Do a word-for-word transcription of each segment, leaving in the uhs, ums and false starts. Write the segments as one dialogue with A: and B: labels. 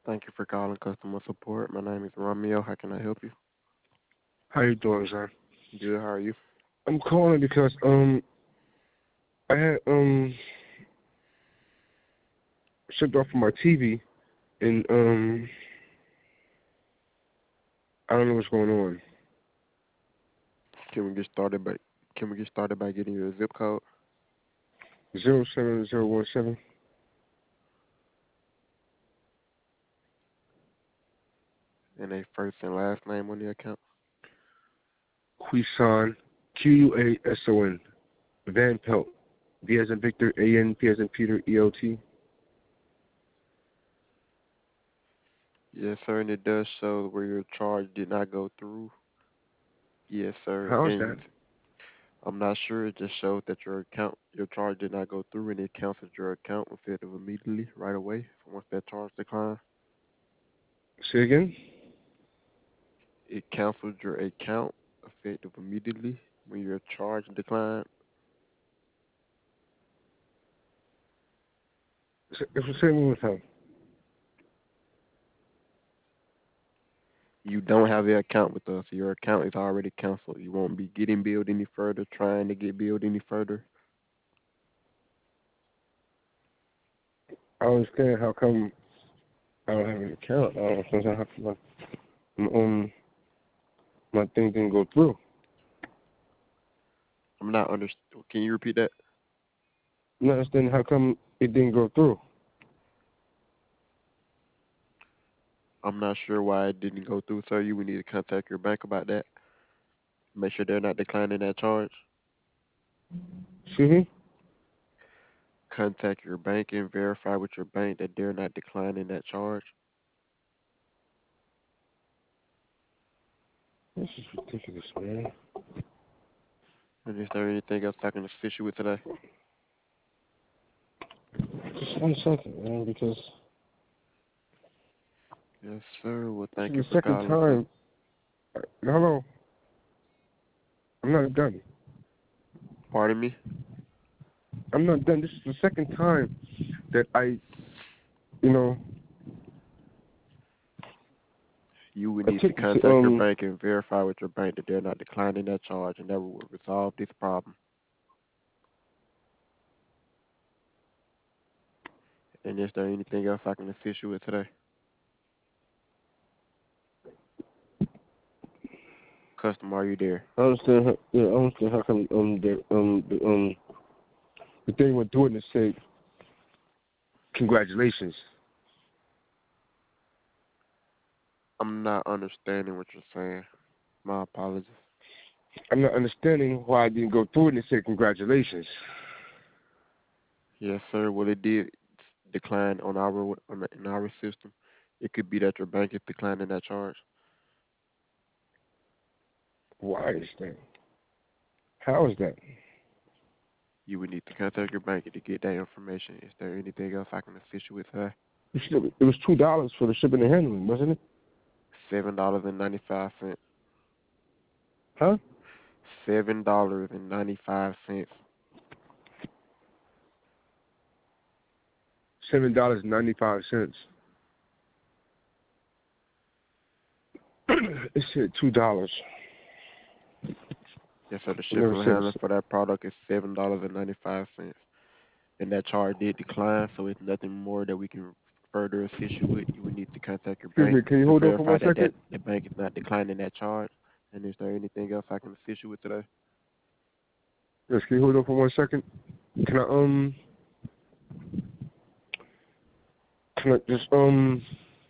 A: Thank you for calling customer support. My name is Romeo. How can I help you?
B: How you doing, sir?
A: Good. How are you?
B: I'm calling because um I had um shipped off my T V and um I don't know what's going on.
A: Can we get started by Can we get started by getting your zip code
B: Zero seven zero one seven
A: and a first and last name on the account?
B: Quisan Q U A S O N Van Pelt V as in Victor A N P as in Peter E O T.
A: Yes, sir. And it does show where your charge did not go through. Yes, sir.
B: How is that?
A: And I'm not sure. It just showed that your account, your charge did not go through, and it canceled your account effective immediately, right away, once that charge declined.
B: Say again?
A: It canceled your account effective immediately when your charge declined.
B: Say, if you say it one more time.
A: You don't have an account with us. Your account is already canceled. You won't be getting billed any further, trying to get billed any further.
B: I don't understand how come I don't have an account. I don't understand how come my, um my thing didn't go through.
A: I'm not under. Can you repeat that?
B: I'm not understanding how come it didn't go through.
A: I'm not sure why it didn't go through, sir. You would need to contact your bank about that. Make sure they're not declining that charge.
B: Excuse me?
A: Contact your bank and verify with your bank that they're not declining that charge.
B: This is ridiculous, man.
A: And is there anything else I can assist you with today?
B: Just one second, man, because
A: Yes, sir. Well,
B: this
A: thank
B: is
A: you
B: the
A: for
B: second
A: calling, sir.
B: time. Uh, Hello, I'm not done.
A: Pardon me?
B: I'm not done. This is the second time that I, you know,
A: You would need to
B: attempted to,
A: contact your
B: um,
A: bank and verify with your bank that they're not declining that charge, and that will resolve this problem. And is there anything else I can assist you with today? Customer, are you there?
B: I understand how, yeah, I understand how come, um, the, um, the, um, the thing went through it and it said, congratulations.
A: I'm not understanding what you're saying. My apologies.
B: I'm not understanding why I didn't go through it and it said, congratulations.
A: Yes, sir. Well, it did decline on our on the, in our system. It could be that your bank is declining that charge.
B: Why is that? How is that?
A: You would need to contact your bank to get that information. Is there anything else I can assist you with today?
B: You should have, it was two dollars for the shipping and handling, wasn't it?
A: Seven dollars and ninety five cents.
B: Huh?
A: Seven dollars and ninety five cents.
B: Seven dollars and ninety-five cents. It said two dollars.
A: Yes, sir. The
B: It never
A: shipping and
B: said
A: handling
B: it's
A: for that product is seven dollars and ninety five cents. And that charge did decline, so it's nothing more that we can further assist you with. You would need to contact your
B: Excuse
A: bank
B: me, can you
A: to
B: hold on for
A: verify
B: one
A: that, that
B: second?
A: the bank is not declining that charge. And is there anything else I can assist you with today?
B: Yes, can you hold on for one second? Can I um can I just um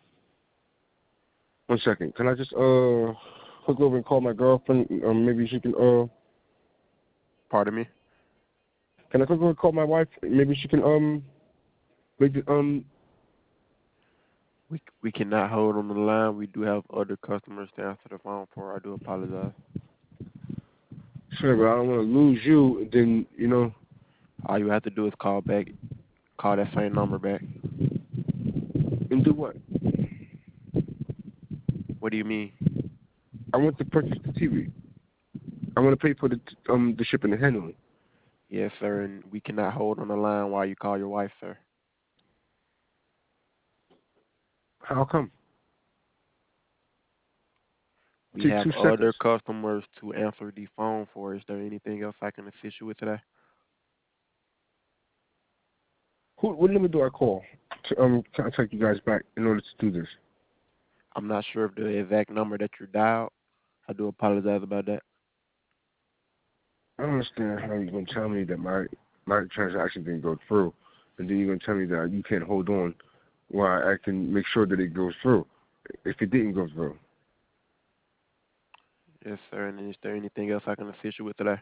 B: one second. Can I just uh hook over and call my girlfriend? Um maybe she can uh
A: Pardon me?
B: can I hook over and call my wife? Maybe she can um make the um
A: We we cannot hold on the line. We do have other customers to answer the phone for. I do apologize.
B: sure, but I don't wanna lose you and then, you know,
A: All you have to do is call back, call that same number back.
B: and do what?
A: What do you mean?
B: I want to purchase the T V. I want to pay for the um the shipping and handling.
A: Yes, sir, and we cannot hold on the line while you call your wife, sir.
B: How come?
A: We
B: Take
A: have
B: two
A: other
B: seconds.
A: customers to answer the phone for. Is there anything else I can assist you with today?
B: Who? What number do I call to um contact you guys back in order to do this?
A: I'm not sure of the exact number that you dialed. I do apologize about that.
B: I don't understand how you're gonna tell me that my my transaction didn't go through, and then you're gonna tell me that you can't hold on while I can make sure that it goes through if it didn't go through.
A: Yes, sir. And is there anything else I can assist you with today?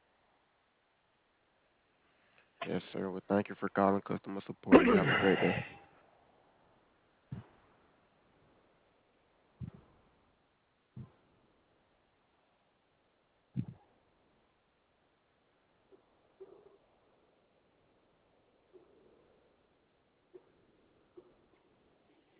A: Yes, sir. Well, thank you for calling customer support. You have a great day.